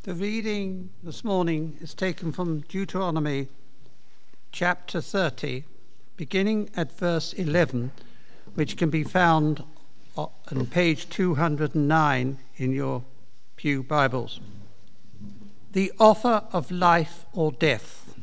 The reading this morning is taken from Deuteronomy chapter 30, beginning at verse 11, which can be found on page 209 in your Pew Bibles. The offer of life or death.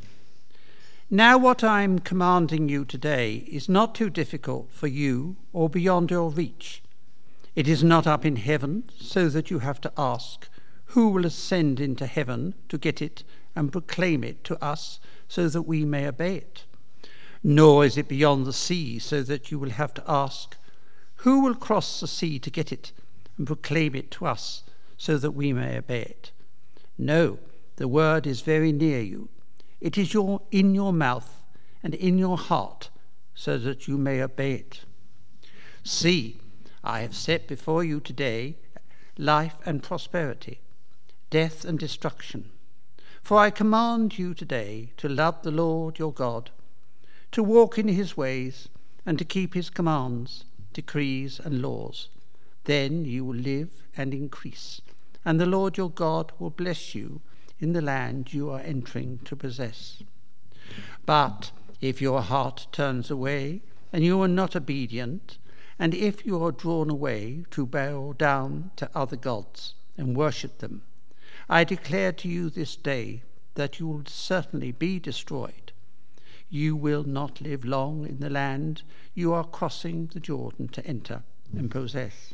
Now what I am commanding you today is not too difficult for you or beyond your reach. It is not up in heaven, so that you have to ask, who will ascend into heaven to get it and proclaim it to us so that we may obey it? Nor is it beyond the sea, so that you will have to ask, who will cross the sea to get it and proclaim it to us so that we may obey it? No, the word is very near you. It is in your mouth and in your heart, so that you may obey it. See, I have set before you today life and prosperity, death and destruction. For I command you today to love the Lord your God, to walk in his ways, and to keep his commands, decrees, and laws. Then you will live and increase, and the Lord your God will bless you in the land you are entering to possess. But if your heart turns away, and you are not obedient, and if you are drawn away to bow down to other gods and worship them, I declare to you this day that you will certainly be destroyed. You will not live long in the land you are crossing the Jordan to enter and possess.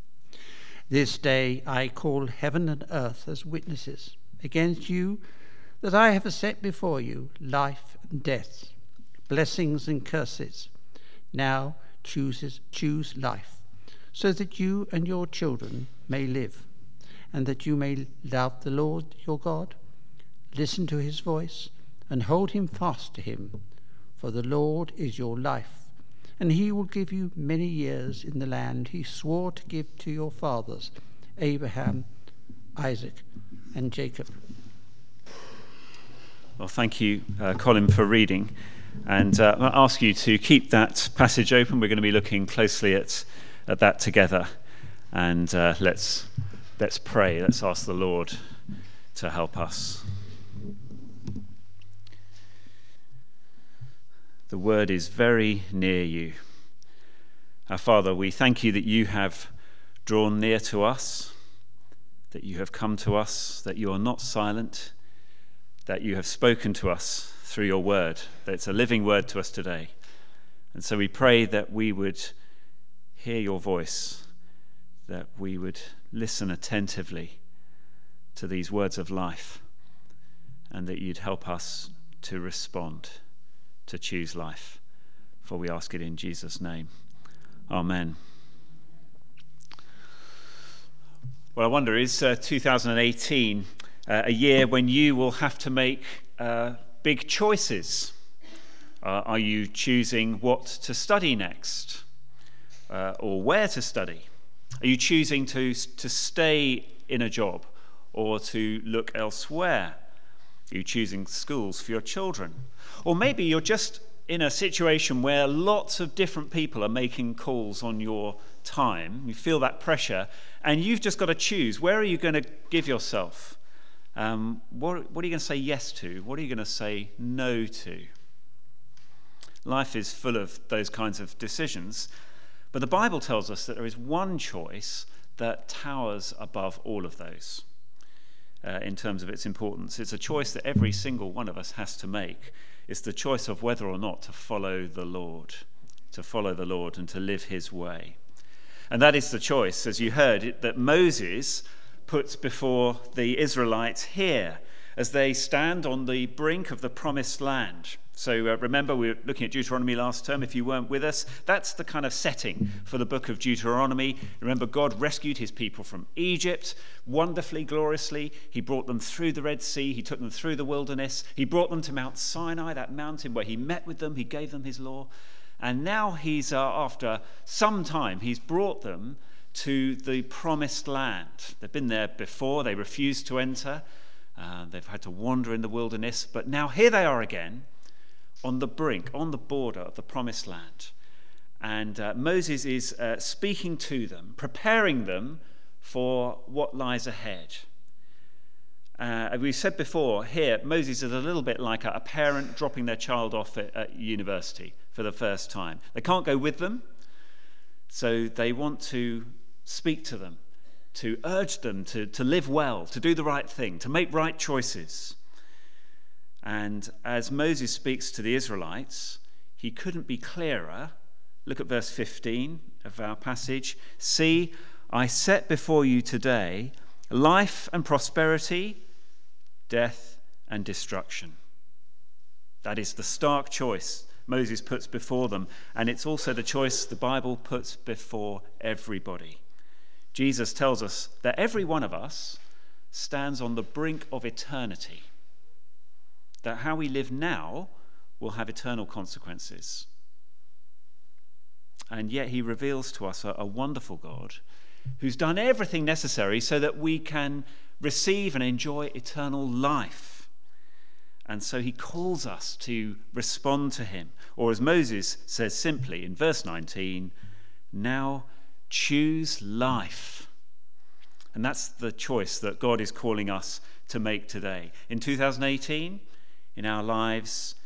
This day I call heaven and earth as witnesses against you that I have set before you life and death, blessings and curses. Now choose life, so that you and your children may live, and that you may love the Lord your God, listen to his voice, and hold him fast to him. For the Lord is your life, and he will give you many years in the land he swore to give to your fathers, Abraham, Isaac, and Jacob. Well, thank you, Colin, for reading. And I'll ask you to keep that passage open. We're going to be looking closely at that together. And let's pray. Let's ask the Lord to help us. The word is very near you. Our Father, we thank you that you have drawn near to us, that you have come to us, that you are not silent, that you have spoken to us through your word, that it's a living word to us today. And so we pray that we would hear your voice, that we would listen attentively to these words of life, and that you'd help us to respond, to choose life. For we ask it in Jesus' name. Amen. Well, I wonder, is 2018 a year when you will have to make big choices? Are you choosing what to study next, or where to study? Are you choosing to stay in a job or to look elsewhere? Are you choosing schools for your children? Or maybe you're just in a situation where lots of different people are making calls on your time. You feel that pressure, and you've just got to choose. Where are you going to give yourself? What are you going to say yes to? What are you going to say no to? Life is full of those kinds of decisions, but the Bible tells us that there is one choice that towers above all of those in terms of its importance. It's a choice that every single one of us has to make. It's the choice of whether or not to follow the Lord and to live his way. And that is the choice, as you heard, that Moses puts before the Israelites here as they stand on the brink of the promised land. So remember, we were looking at Deuteronomy last term. If you weren't with us, that's the kind of setting for the book of Deuteronomy. Remember, God rescued his people from Egypt wonderfully, gloriously. He brought them through the Red Sea. He took them through the wilderness. He brought them to Mount Sinai, that mountain where he met with them. He gave them his law. And now he's, after some time, he's brought them to the promised land. They've been there before. They refused to enter. They've had to wander in the wilderness. But now here they are again, on the brink, on the border of the promised land. And Moses is speaking to them, preparing them for what lies ahead. we've said before, here, Moses is a little bit like a parent dropping their child off at university for the first time. They can't go with them, so they want to speak to them, to urge them to live well, to do the right thing, to make right choices. And as Moses speaks to the Israelites, he couldn't be clearer. Look at verse 15 of our passage. See, I set before you today life and prosperity, death and destruction. That is the stark choice Moses puts before them, and it's also the choice the Bible puts before everybody. Jesus tells us that every one of us stands on the brink of eternity, that how we live now will have eternal consequences. And yet he reveals to us a wonderful God who's done everything necessary so that we can receive and enjoy eternal life. And so he calls us to respond to him. Or as Moses says simply in verse 19, now choose life. And that's the choice that God is calling us to make today. In 2018, in our lives,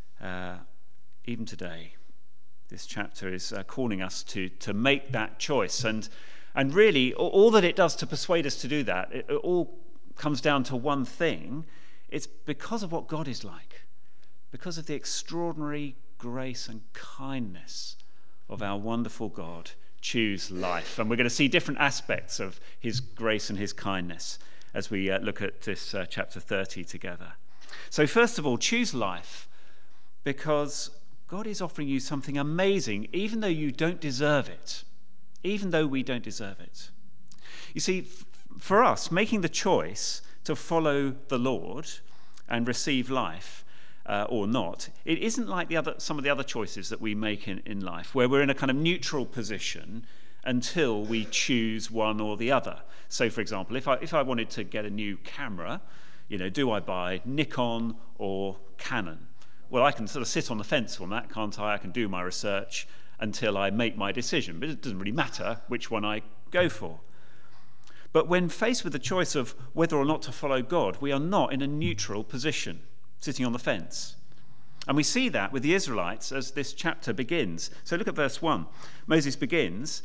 even today, this chapter is calling us to make that choice. And really, all that it does to persuade us to do that, it all comes down to one thing. It's because of what God is like, because of the extraordinary grace and kindness of our wonderful God. Choose life. And we're going to see different aspects of his grace and his kindness as we look at this chapter 30 together. So first of all, choose life because God is offering you something amazing, even though you don't deserve it, even though we don't deserve it. You see, for us, making the choice to follow the Lord and receive life or not, it isn't like some of the other choices that we make in life, where we're in a kind of neutral position until we choose one or the other. So, for example, if I wanted to get a new camera, do I buy Nikon or Canon? Well, I can sort of sit on the fence on that, can't I? I can do my research until I make my decision, but it doesn't really matter which one I go for. But when faced with the choice of whether or not to follow God, we are not in a neutral position, sitting on the fence. And we see that with the Israelites as this chapter begins. So look at verse 1. Moses begins,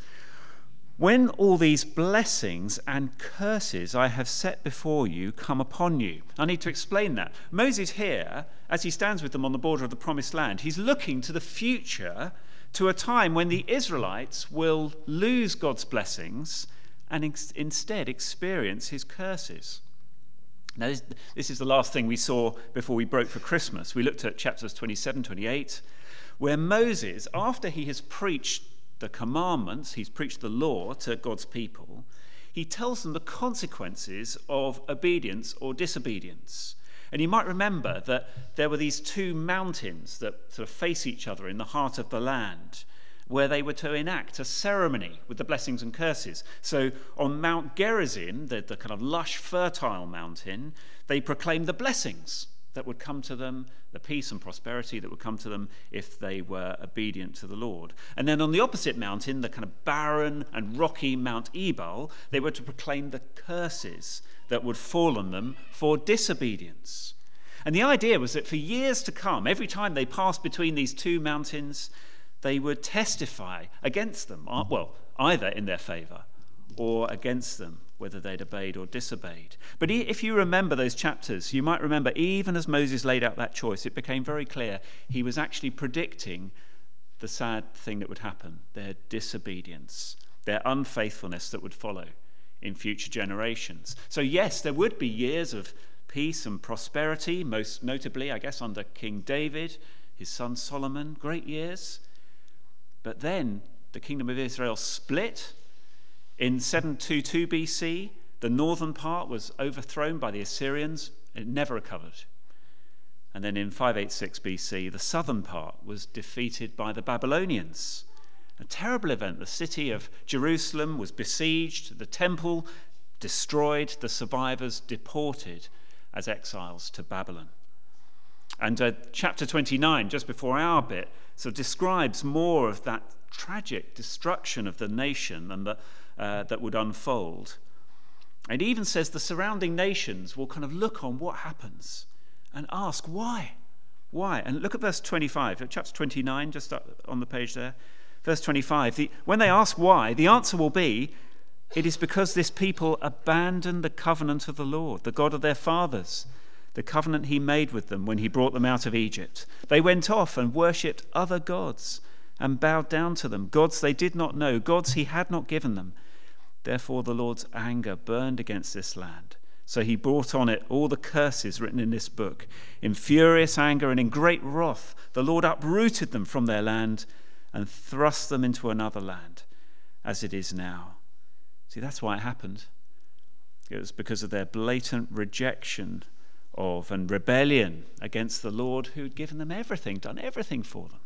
when all these blessings and curses I have set before you come upon you. I need to explain that. Moses here, as he stands with them on the border of the promised land, he's looking to the future, to a time when the Israelites will lose God's blessings and instead experience his curses. Now, this is the last thing we saw before we broke for Christmas. We looked at chapters 27, 28, where Moses, after he has preached the commandments, he's preached the law to God's people, he tells them the consequences of obedience or disobedience. And you might remember that there were these two mountains that sort of face each other in the heart of the land, where they were to enact a ceremony with the blessings and curses. So on Mount Gerizim, the kind of lush, fertile mountain, they proclaimed the blessings that would come to them, the peace and prosperity that would come to them if they were obedient to the Lord. And then on the opposite mountain, the kind of barren and rocky Mount Ebal, they were to proclaim the curses that would fall on them for disobedience. And the idea was that for years to come, every time they passed between these two mountains, they would testify against them, well, either in their favor or against them, whether they'd obeyed or disobeyed. But if you remember those chapters, you might remember even as Moses laid out that choice, it became very clear he was actually predicting the sad thing that would happen, their disobedience, their unfaithfulness that would follow in future generations. So yes, there would be years of peace and prosperity, most notably, I guess, under King David, his son Solomon, great years. But then the kingdom of Israel split. In 722 BC, the northern part was overthrown by the Assyrians. It never recovered. And then in 586 BC, the southern part was defeated by the Babylonians. A terrible event. The city of Jerusalem was besieged, the temple destroyed, the survivors deported as exiles to Babylon. And chapter 29, just before our bit, so describes more of that tragic destruction of the nation and that would unfold. It even says the surrounding nations will kind of look on what happens and ask, why? Why? And look at verse 25, chapter 29, just up on the page there. Verse 25, when they ask why, the answer will be, it is because this people abandoned the covenant of the Lord, the God of their fathers, the covenant he made with them when he brought them out of Egypt. They went off and worshipped other gods and bowed down to them, gods they did not know, gods he had not given them. Therefore the Lord's anger burned against this land. So he brought on it all the curses written in this book. In furious anger and in great wrath, the Lord uprooted them from their land and thrust them into another land, as it is now. See, that's why it happened. It was because of their blatant rejection of and rebellion against the Lord who had given them everything, done everything for them.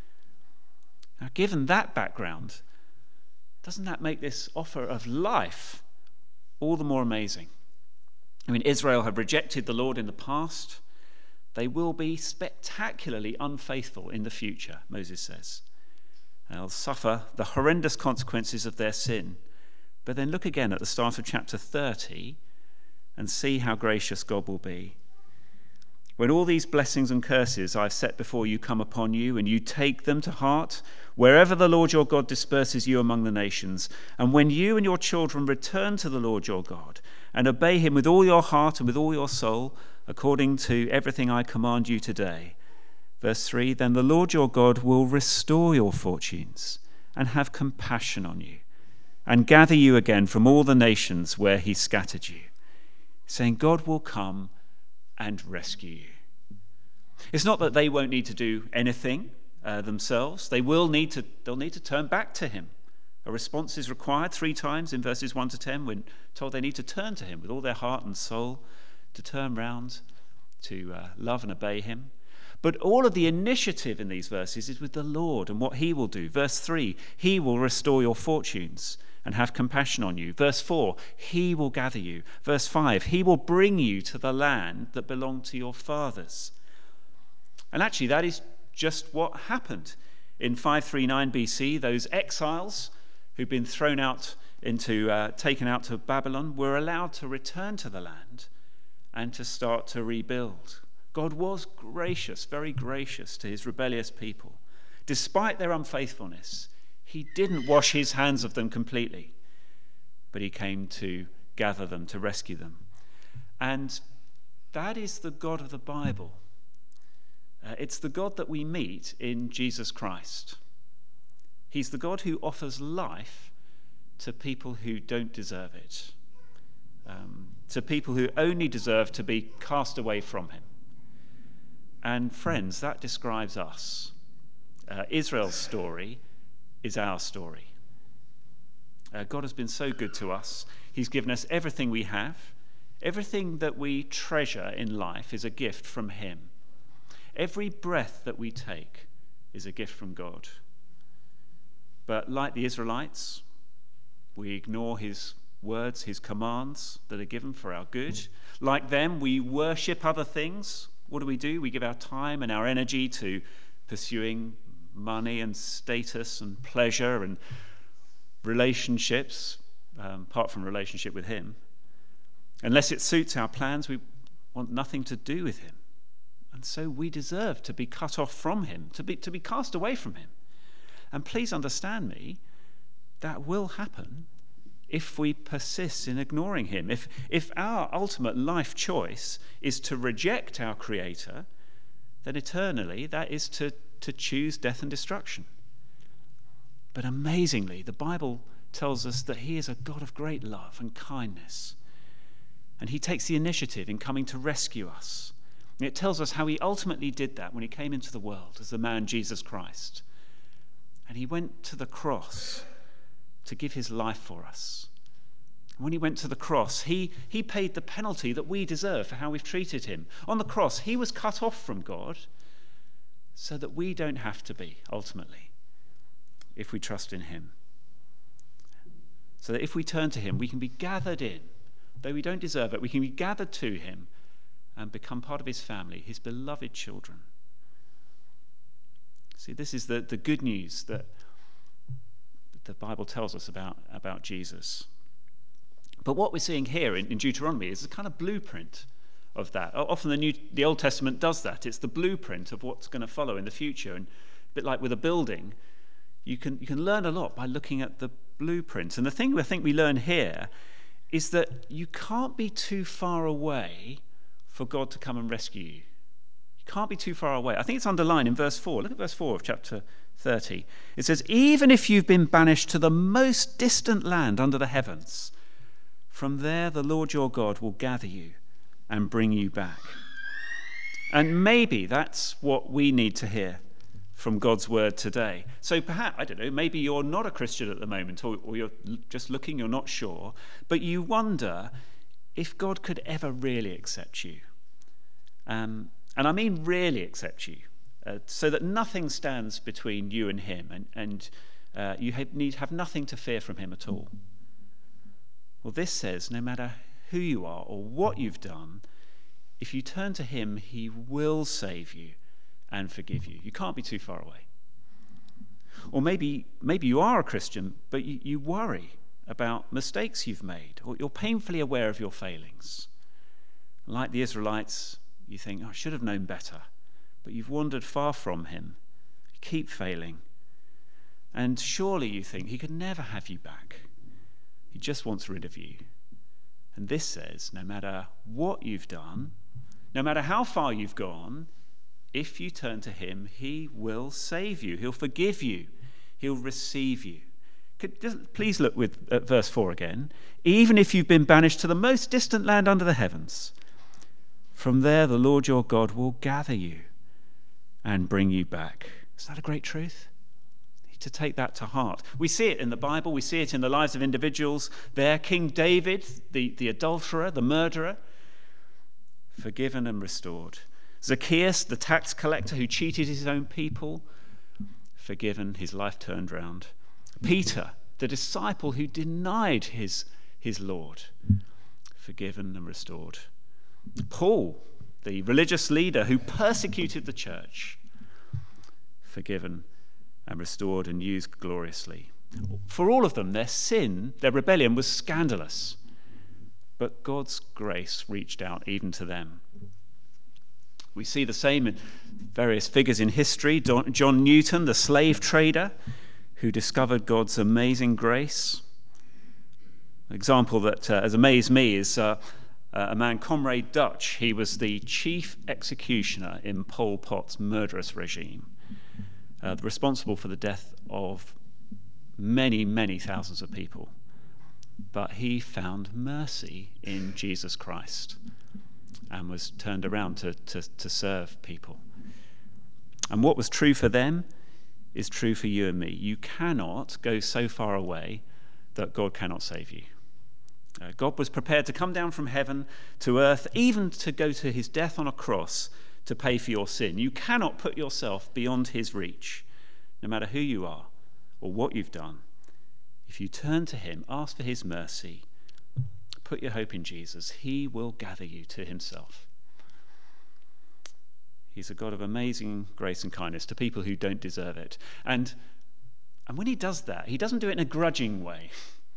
Now, given that background, doesn't that make this offer of life all the more amazing? I mean, Israel have rejected the Lord in the past. They will be spectacularly unfaithful in the future, Moses says. They'll suffer the horrendous consequences of their sin. But then look again at the start of chapter 30 and see how gracious God will be. When all these blessings and curses I've set before you come upon you, and you take them to heart, wherever the Lord your God disperses you among the nations, and when you and your children return to the Lord your God, and obey him with all your heart and with all your soul, according to everything I command you today. Verse 3, then the Lord your God will restore your fortunes and have compassion on you, and gather you again from all the nations where he scattered you. Saying God will come and rescue you. It's not that they won't need to do anything themselves. They'll need to turn back to him. A response is required 3 times in verses 1 to 10. We're told they need to turn to him with all their heart and soul, to turn round, to love and obey him. But all of the initiative in these verses is with the Lord and what he will do. Verse 3, he will restore your fortunes and have compassion on you. Verse 4, he will gather you. Verse 5, he will bring you to the land that belonged to your fathers. And actually, that is just what happened. In 539 BC, those exiles who'd been taken out to Babylon were allowed to return to the land and to start to rebuild. God was gracious, very gracious to his rebellious people. Despite their unfaithfulness, he didn't wash his hands of them completely, but he came to gather them, to rescue them. And that is the God of the Bible. It's the God that we meet in Jesus Christ. He's the God who offers life to people who don't deserve it, to people who only deserve to be cast away from him. And friends, that describes us. Israel's story is our story. God has been so good to us. He's given us everything we have. Everything that we treasure in life is a gift from him. Every breath that we take is a gift from God. But like the Israelites, we ignore his words, his commands that are given for our good. Like them, we worship other things. What do? We give our time and our energy to pursuing money and status and pleasure and relationships, apart from relationship with him. Unless it suits our plans, we want nothing to do with him. And so we deserve to be cut off from him, to be cast away from him. And please understand me, that will happen if we persist in ignoring him. If our ultimate life choice is to reject our Creator, then eternally that is to choose death and destruction. But amazingly, the Bible tells us that he is a God of great love and kindness. And he takes the initiative in coming to rescue us. And it tells us how he ultimately did that when he came into the world as the man Jesus Christ. And he went to the cross to give his life for us. And when he went to the cross, he paid the penalty that we deserve for how we've treated him. On the cross, he was cut off from God so that we don't have to be, ultimately, if we trust in him. So that if we turn to him, we can be gathered in. Though we don't deserve it, we can be gathered to him and become part of his family, his beloved children. See, this is the good news that the Bible tells us about Jesus. But what we're seeing here in Deuteronomy is a kind of blueprint of that. Often the Old Testament does that. It's the blueprint of what's going to follow in the future. And a bit like with a building, you can learn a lot by looking at the blueprint. And the thing I think we learn here is that you can't be too far away for God to come and rescue you. You can't be too far away. I think it's underlined in verse 4. Look at verse 4 of chapter 30. It says, even if you've been banished to the most distant land under the heavens, from there the Lord your God will gather you and bring you back. And maybe that's what we need to hear from God's word today. So perhaps, I don't know, maybe you're not a Christian at the moment, or you're just looking, you're not sure, but you wonder if God could ever really accept you. And I mean really accept you, so that nothing stands between you and him, and you need have nothing to fear from him at all. Well, this says no matter who you are or what you've done, if you turn to him, he will save you and forgive you. You can't be too far away. Or maybe you are a Christian, but you worry about mistakes you've made, or you're painfully aware of your failings. Like the Israelites, you think, I should have known better, but you've wandered far from him. You keep failing. And surely you think he could never have you back. He just wants rid of you. And this says, no matter what you've done, no matter how far you've gone, if you turn to him, he will save you. He'll forgive you. He'll receive you. Please look at verse 4 again. Even if you've been banished to the most distant land under the heavens, from there the Lord your God will gather you and bring you back. Is that a great truth? To take that to heart. We see it in the Bible. We see it in the lives of individuals there. King David, the adulterer, the murderer, forgiven and restored. Zacchaeus, the tax collector who cheated his own people, forgiven, his life turned round. Peter, the disciple who denied his Lord, forgiven and restored. Paul, the religious leader who persecuted the church, forgiven and restored and used gloriously. For all of them, their sin, their rebellion was scandalous, but God's grace reached out even to them. We see the same in various figures in history. John Newton, the slave trader who discovered God's amazing grace. An example that has amazed me is a man, Comrade Dutch. He was the chief executioner in Pol Pot's murderous regime, responsible for the death of many, many thousands of people. But he found mercy in Jesus Christ and was turned around to serve people. And what was true for them is true for you and me. You cannot go so far away that God cannot save you. God was prepared to come down from heaven to earth, even to go to his death on a cross to pay for your sin. You cannot put yourself beyond his reach, no matter who you are or what you've done. If you turn to him, ask for his mercy, put your hope in Jesus, he will gather you to himself. He's a God of amazing grace and kindness to people who don't deserve it. And when he does that, he doesn't do it in a grudging way.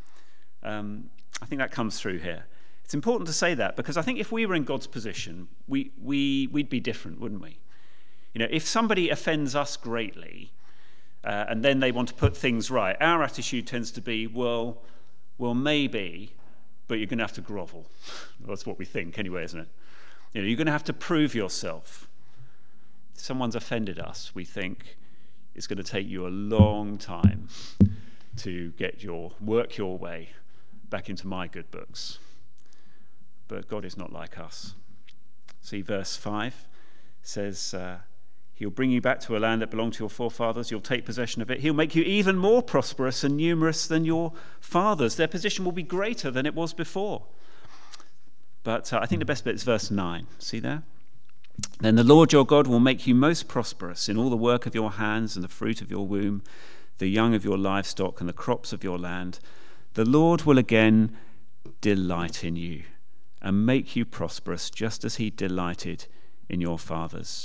I think that comes through here. It's important to say that because I think if we were in God's position, we'd be different, wouldn't we? You know, if somebody offends us greatly and then they want to put things right, our attitude tends to be, well, maybe, but you're going to have to grovel. That's what we think anyway, isn't it? You know, you're going to have to prove yourself. If someone's offended us, we think it's going to take you a long time to work your way back into my good books. But God is not like us. See, verse 5 says, he'll bring you back to a land that belonged to your forefathers. You'll take possession of it. He'll make you even more prosperous and numerous than your fathers. Their position will be greater than it was before. But I think the best bit is verse 9. See there? Then the Lord your God will make you most prosperous in all the work of your hands and the fruit of your womb, the young of your livestock and the crops of your land. The Lord will again delight in you and make you prosperous just as he delighted in your fathers.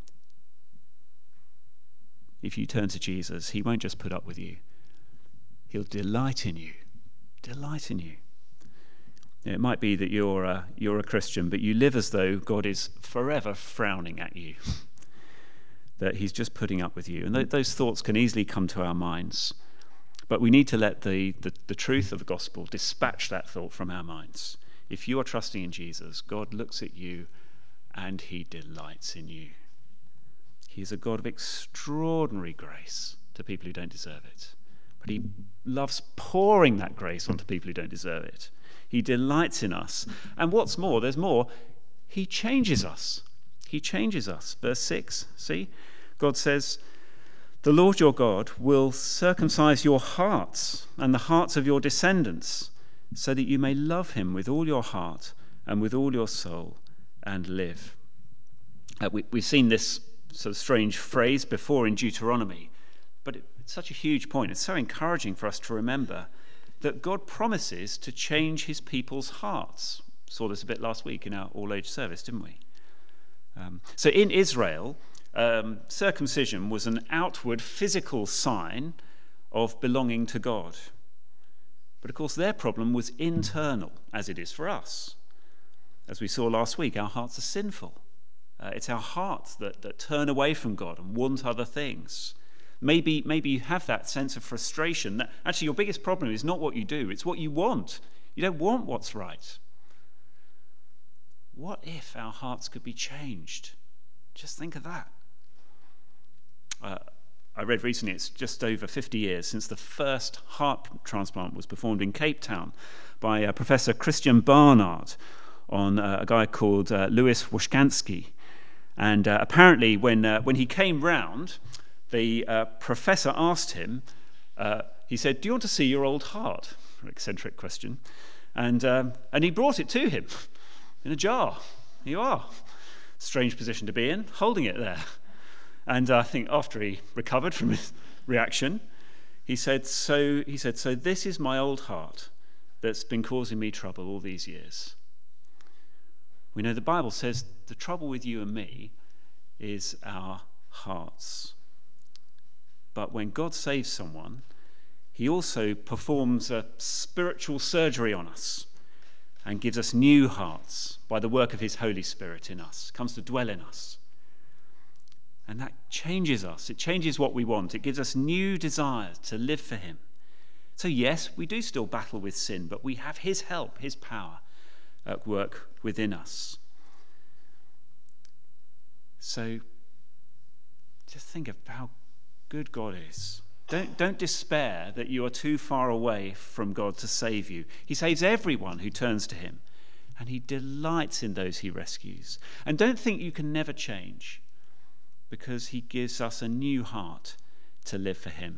If you turn to Jesus, he won't just put up with you. He'll delight in you. Delight in you. It might be that you're a Christian, but you live as though God is forever frowning at you, that he's just putting up with you. And those thoughts can easily come to our minds. But we need to let the truth of the gospel dispatch that thought from our minds. If you are trusting in Jesus, God looks at you and he delights in you. He is a God of extraordinary grace to people who don't deserve it. But he loves pouring that grace onto people who don't deserve it. He delights in us. And what's more, there's more, he changes us. He changes us. Verse 6, see? God says, "The Lord your God will circumcise your hearts and the hearts of your descendants, so that you may love him with all your heart and with all your soul and live." We've seen this sort of strange phrase before in Deuteronomy, but it's such a huge point. It's so encouraging for us to remember that God promises to change his people's hearts. Saw this a bit last week in our all-age service, didn't we? So in Israel, circumcision was an outward physical sign of belonging to God. But of course their problem was internal, as it is for us. As we saw last week, our hearts are sinful. It's our hearts that turn away from God and want other things. Maybe you have that sense of frustration that actually your biggest problem is not what you do, it's what you want. You don't want what's right. What if our hearts could be changed? Just think of that. I read recently it's just over 50 years since the first heart transplant was performed in Cape Town by Professor Christian Barnard on a guy called Louis Washkansky. And apparently when he came round, the professor asked him, he said, "Do you want to see your old heart?" An eccentric question. And he brought it to him in a jar. Here you are. Strange position to be in, holding it there. And I think after he recovered from his reaction, he said, so this is my old heart that's been causing me trouble all these years. We know the Bible says the trouble with you and me is our hearts. But when God saves someone, he also performs a spiritual surgery on us and gives us new hearts by the work of his Holy Spirit in us, comes to dwell in us. And that changes us. It changes what we want. It gives us new desires to live for him. So yes, we do still battle with sin, but we have his help, his power at work within us. So just think of how good God is. Don't despair that you are too far away from God to save you. He saves everyone who turns to him, and he delights in those he rescues. And don't think you can never change, because he gives us a new heart to live for him.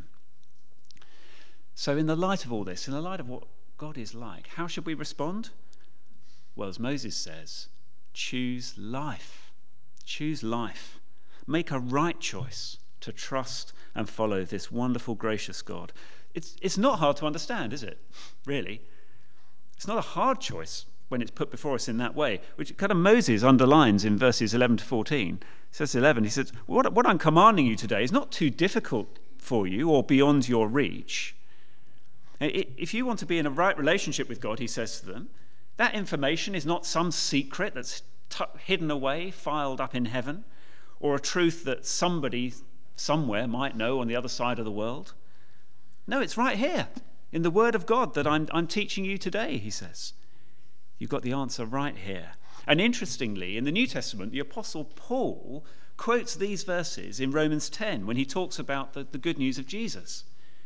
So in the light of all this, in the light of what God is like, how should we respond? Well, as Moses says, choose life. Choose life. Make a right choice to trust and follow this wonderful, gracious God. It's not hard to understand, is it? Really. It's not a hard choice when it's put before us in that way, which kind of Moses underlines in verses 11 to 14. He says 11, he says, what I'm commanding you today is not too difficult for you or beyond your reach. If you want to be in a right relationship with God, he says to them, that information is not some secret that's hidden away, filed up in heaven, or a truth that somebody somewhere might know on the other side of the world. No, it's right here in the Word of God that I'm teaching you today, he says. You've got the answer right here. And interestingly, in the New Testament, the Apostle Paul quotes these verses in Romans 10 when he talks about the good news of Jesus.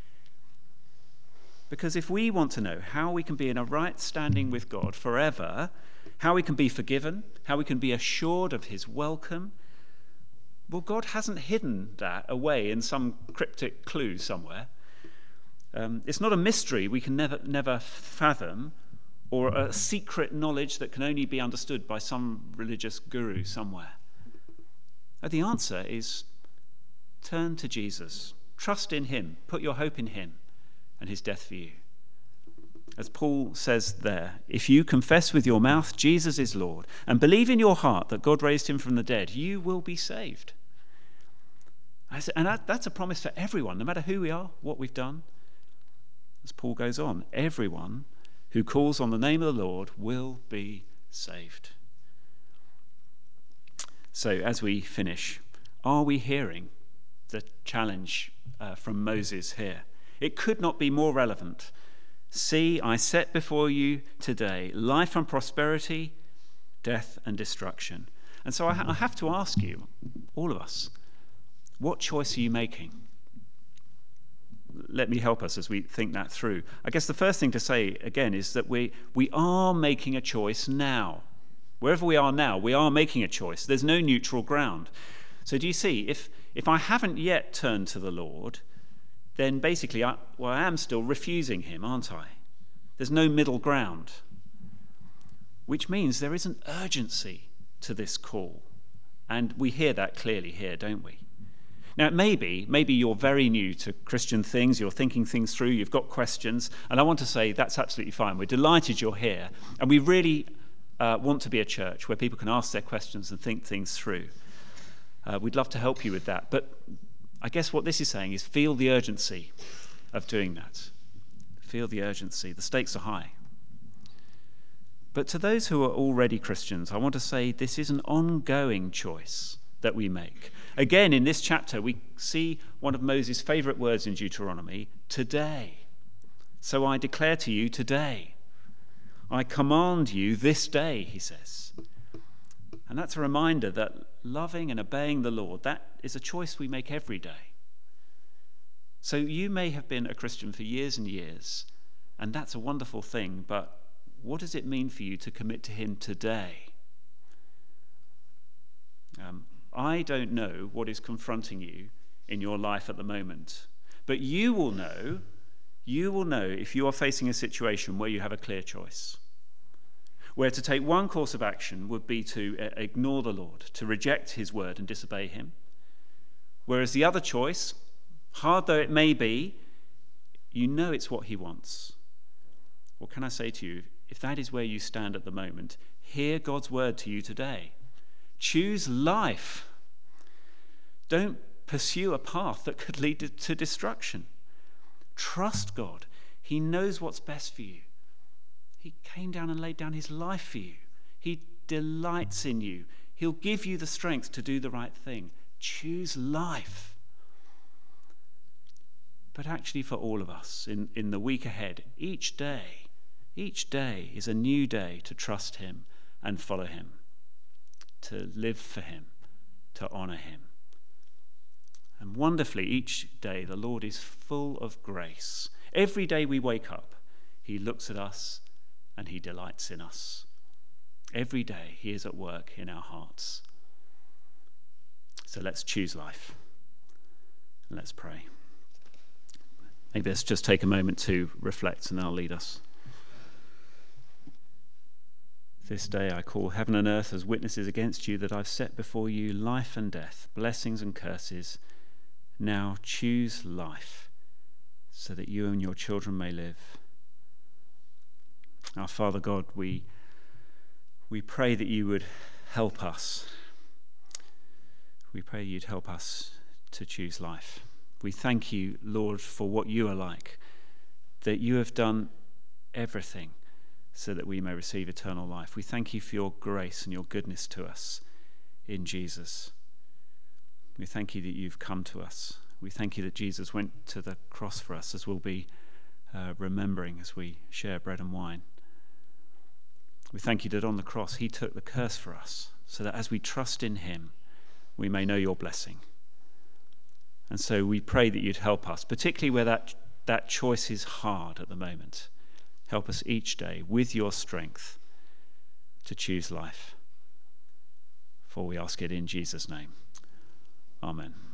Because if we want to know how we can be in a right standing with God forever, how we can be forgiven, how we can be assured of his welcome, well, God hasn't hidden that away in some cryptic clue somewhere. It's not a mystery we can never fathom, or a secret knowledge that can only be understood by some religious guru somewhere. The answer is turn to Jesus, trust in him, put your hope in him and his death for you. As Paul says there, if you confess with your mouth Jesus is Lord and believe in your heart that God raised him from the dead, you will be saved. And that's a promise for everyone, no matter who we are, what we've done. As Paul goes on, everyone who calls on the name of the Lord will be saved. So as we finish, are we hearing the challenge from Moses here? It could not be more relevant. See, I set before you today life and prosperity, death and destruction. And so I have to ask you, all of us, what choice are you making? Let me help us as we think that through. I guess the first thing to say, again, is that we are making a choice now. Wherever we are now, we are making a choice. There's no neutral ground. So do you see, if I haven't yet turned to the Lord, then basically I am still refusing him, aren't I? There's no middle ground. Which means there is an urgency to this call. And we hear that clearly here, don't we? Now, maybe you're very new to Christian things, you're thinking things through, you've got questions, and I want to say that's absolutely fine. We're delighted you're here, and we really want to be a church where people can ask their questions and think things through. We'd love to help you with that, but I guess what this is saying is feel the urgency of doing that. Feel the urgency. The stakes are high. But to those who are already Christians, I want to say this is an ongoing choice that we make. Again, in this chapter, we see one of Moses' favourite words in Deuteronomy, today. So I declare to you today. I command you this day, he says. And that's a reminder that loving and obeying the Lord, that is a choice we make every day. So you may have been a Christian for years and years, and that's a wonderful thing, but what does it mean for you to commit to him today? I don't know what is confronting you in your life at the moment, but you will know if you are facing a situation where you have a clear choice, where to take one course of action would be to ignore the Lord, to reject his word and disobey him, whereas the other choice, hard though it may be, you know it's what he wants. What can I say to you? If that is where you stand at the moment, hear God's word to you today. Choose life. Don't pursue a path that could lead to destruction. Trust God. He knows what's best for you. He came down and laid down his life for you. He delights in you. He'll give you the strength to do the right thing. Choose life. But actually for all of us in the week ahead, each day is a new day to trust him and follow him, to live for him, to honour him. And wonderfully, each day the Lord is full of grace. Every day we wake up, he looks at us and he delights in us. Every day he is at work in our hearts. So let's choose life. Let's pray. Maybe let's just take a moment to reflect and I'll lead us. This day I call heaven and earth as witnesses against you that I've set before you life and death, blessings and curses. Now choose life so that you and your children may live. Our Father God, we pray that you would help us. We pray you'd help us to choose life. We thank you, Lord, for what you are like, that you have done everything so that we may receive eternal life. We thank you for your grace and your goodness to us in Jesus. We thank you that you've come to us. We thank you that Jesus went to the cross for us, as we'll be remembering as we share bread and wine. We thank you that on the cross he took the curse for us, so that as we trust in him, we may know your blessing. And so we pray that you'd help us, particularly where that choice is hard at the moment. Help us each day with your strength to choose life. For we ask it in Jesus' name. Amen.